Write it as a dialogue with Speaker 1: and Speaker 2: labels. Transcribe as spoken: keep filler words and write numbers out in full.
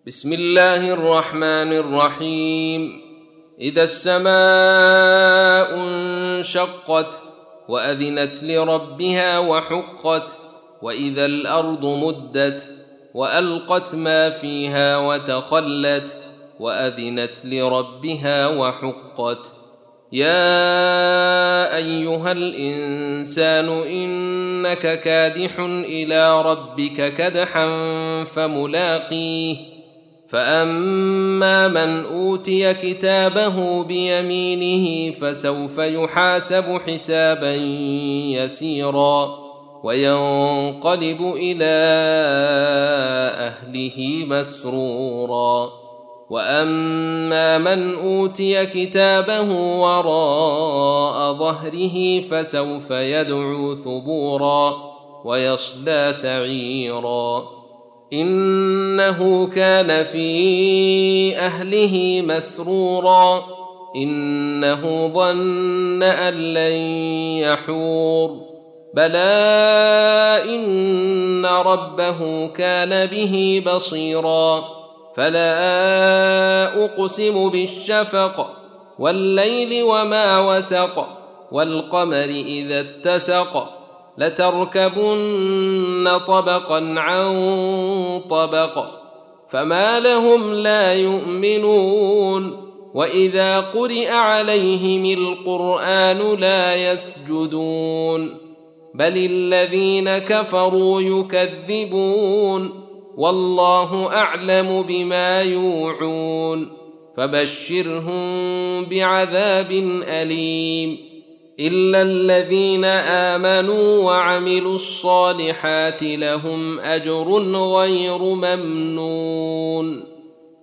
Speaker 1: بسم الله الرحمن الرحيم. إذا السماء انشقت وأذنت لربها وحقت، وإذا الأرض مدت وألقت ما فيها وتخلت وأذنت لربها وحقت. يا أيها الإنسان إنك كادح إلى ربك كدحا فملاقيه. فأما من أوتي كتابه بيمينه فسوف يحاسب حسابا يسيرا وينقلب إلى أهله مسرورا. وأما من أوتي كتابه وراء ظهره فسوف يدعو ثبورا ويصلى سعيرا. إنه كان في أهله مسرورا، إنه ظن أن لن يحور. بلى إن ربه كان به بصيرا. فلا أقسم بالشفق والليل وما وسق والقمر إذا اتسق لتركبن طبقا عن طبق فما لهم لا يؤمنون. وإذا قرئ عليهم القرآن لا يسجدون بل الذين كفروا يكذبون والله أعلم بما يوعون. فبشرهم بعذاب أليم إلا الذين آمنوا وعملوا الصالحات لهم أجر غير ممنون.